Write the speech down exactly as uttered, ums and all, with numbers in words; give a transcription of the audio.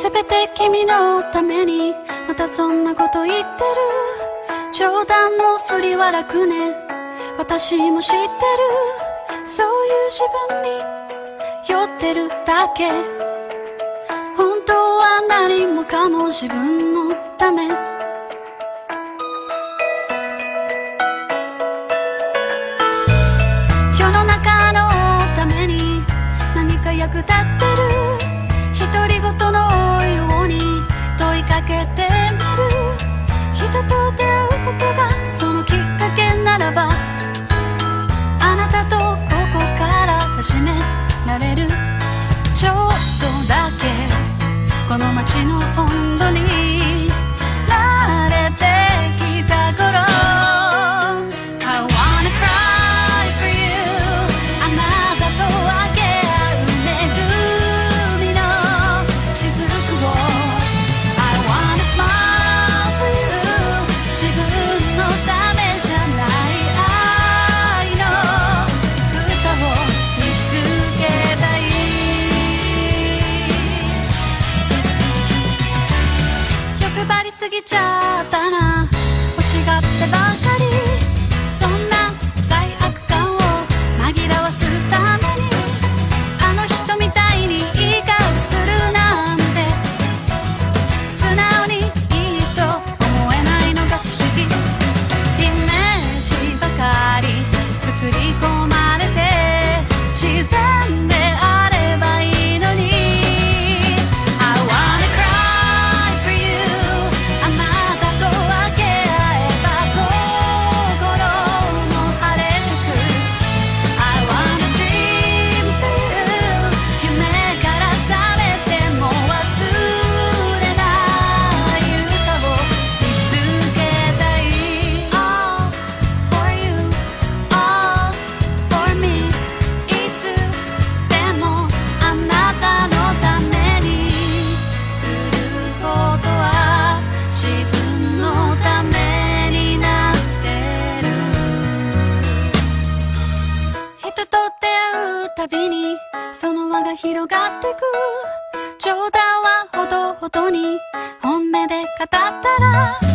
全て君のためにまたそんなこと言ってる。冗談の振りは楽ね、私も知ってる。そういう自分に酔ってるだけ。本当は何もかも自分のため。世の中のために何か役立ってる。独り言のように問いかけてみる。人と出会うことがそのきっかけならば、あなたとここから始められる。ちょっとだけこの街の温度に慣れてきた頃、 I wanna cry for you。 あなたと分け合う恵みの雫を I wanna smile for you。 自分のためじゃない愛の歌を見つけたい。欲張りすぎちゃったな、欲しがってばかり。そんな罪悪感を紛らわすためにあの人みたいにいい顔するなんて、素直にいいと思えないのが不思議。イメージばかり作り込まれて自然であればいいのに。 I wanna cry for you。 あなたと分け合えば心も晴れてく。 I wanna dream for you。 夢から覚めても忘れない歌を見つけたい。 All for you, all for me。 いつでもあなたのためにすることは自分のためになってる。人と出会うたびにその輪が広がってく。冗談はほどほどに本音で語ったら